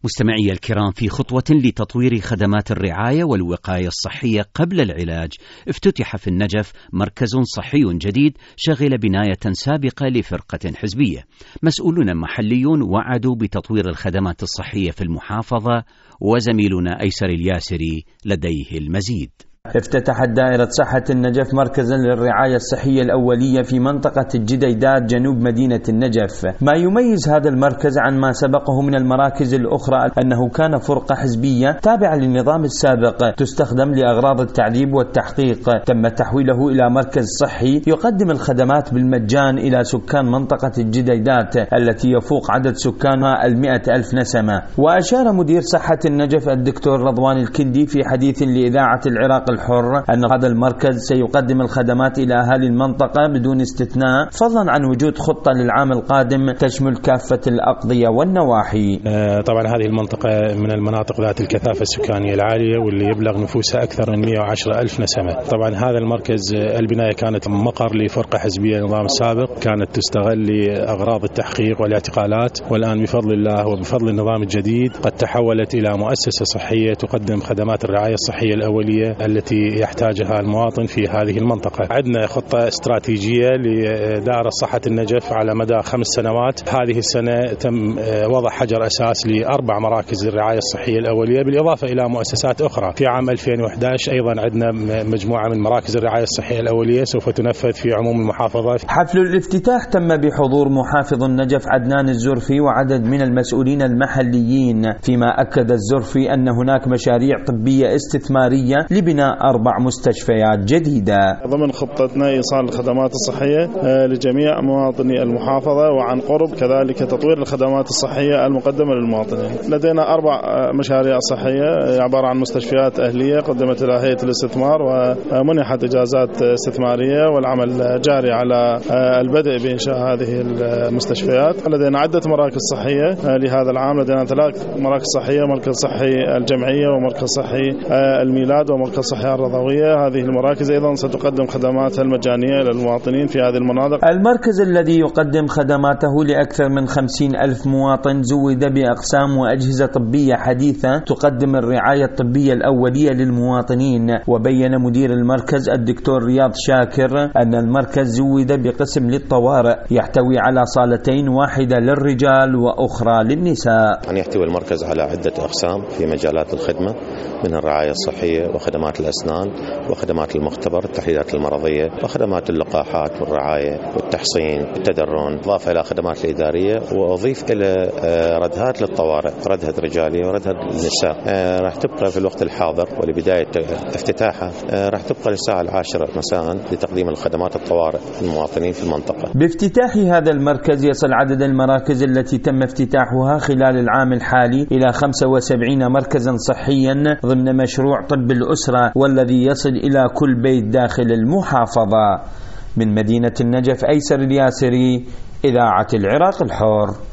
مستمعي الكرام، في خطوة لتطوير خدمات الرعاية والوقاية الصحية قبل العلاج، افتتح في النجف مركز صحي جديد شغل بناية سابقة لفرقة حزبية. مسؤولون محليون وعدوا بتطوير الخدمات الصحية في المحافظة، وزميلنا أيسر الياسري لديه المزيد. افتتحت دائرة صحة النجف مركزا للرعاية الصحية الأولية في منطقة الجديدات جنوب مدينة النجف. ما يميز هذا المركز عن ما سبقه من المراكز الأخرى أنه كان فرقة حزبية تابعة للنظام السابق تستخدم لأغراض التعذيب والتحقيق. تم تحويله إلى مركز صحي يقدم الخدمات بالمجان إلى سكان منطقة الجديدات التي يفوق عدد سكانها 100,000 نسمة. وأشار مدير صحة النجف الدكتور رضوان الكندي في حديث لإذاعة العراق الحر أن هذا المركز سيقدم الخدمات إلى أهالي المنطقة بدون استثناء، فضلا عن وجود خطة للعام القادم تشمل كافة الأقضية والنواحي. طبعا هذه المنطقة من المناطق ذات الكثافة السكانية العالية واللي يبلغ نفوسها أكثر من 110,000 نسمة. طبعا هذا المركز البناية كانت مقر لفرقة حزبية النظام السابق، كانت تستغل لأغراض التحقيق والاعتقالات، والآن بفضل الله وبفضل النظام الجديد قد تحولت إلى مؤسسة صحية تقدم خدمات الرعاية الصحية الأولية التي يحتاجها المواطن في هذه المنطقة. عندنا خطة استراتيجية لدائرة صحة النجف على مدى 5 سنوات. هذه السنة تم وضع حجر أساس ل4 مراكز الرعاية الصحية الأولية بالإضافة إلى مؤسسات أخرى. في عام 2011 أيضا عندنا مجموعة من مراكز الرعاية الصحية الأولية سوف تنفذ في عموم المحافظات. حفل الافتتاح تم بحضور محافظ النجف عدنان الزرفي وعدد من المسؤولين المحليين، فيما أكد الزرفي أن هناك مشاريع طبية استثمارية لبناء 4 مستشفيات جديدة. ضمن خطتنا إيصال الخدمات الصحية لجميع مواطني المحافظة وعن قرب، كذلك تطوير الخدمات الصحية المقدمة للمواطنين. لدينا 4 مشاريع صحية عبارة عن مستشفيات أهلية قدمت إلى هيئة الاستثمار ومنحت إجازات استثمارية، والعمل جاري على البدء بإنشاء هذه المستشفيات. لدينا عدة مراكز صحية لهذا العام، لدينا 3 مراكز صحية، مركز صحي الجمعية ومركز صحي الميلاد ومركز صحي الرضوية. هذه المراكز أيضا ستقدم خدماتها المجانية للمواطنين في هذه المناطق. المركز الذي يقدم خدماته لأكثر من 50,000 مواطن زود بأقسام وأجهزة طبية حديثة تقدم الرعاية الطبية الأولية للمواطنين. وبين مدير المركز الدكتور رياض شاكر أن المركز زود بقسم للطوارئ يحتوي على صالتين، واحدة للرجال وأخرى للنساء. يحتوي المركز على عدة أقسام في مجالات الخدمة، من الرعاية الصحية وخدمات الأسنان وخدمات المختبر، التحليلات المرضية وخدمات اللقاحات والرعاية والتحصين والتدرون، إضافة إلى خدمات الإدارية، وأضيف إلى ردهات للطوارئ، ردهة رجالية وردهة النساء. راح تبقى في الوقت الحاضر ولبداية افتتاحها راح تبقى للساعة 10 مساء لتقديم الخدمات الطوارئ للمواطنين في المنطقة. بافتتاح هذا المركز يصل عدد المراكز التي تم افتتاحها خلال العام الحالي إلى 75 مركزا صحيا ضمن مشروع طب الأسرة، والذي يصل إلى كل بيت داخل المحافظة. من مدينة النجف، أيسر الياسري، إذاعة العراق الحر.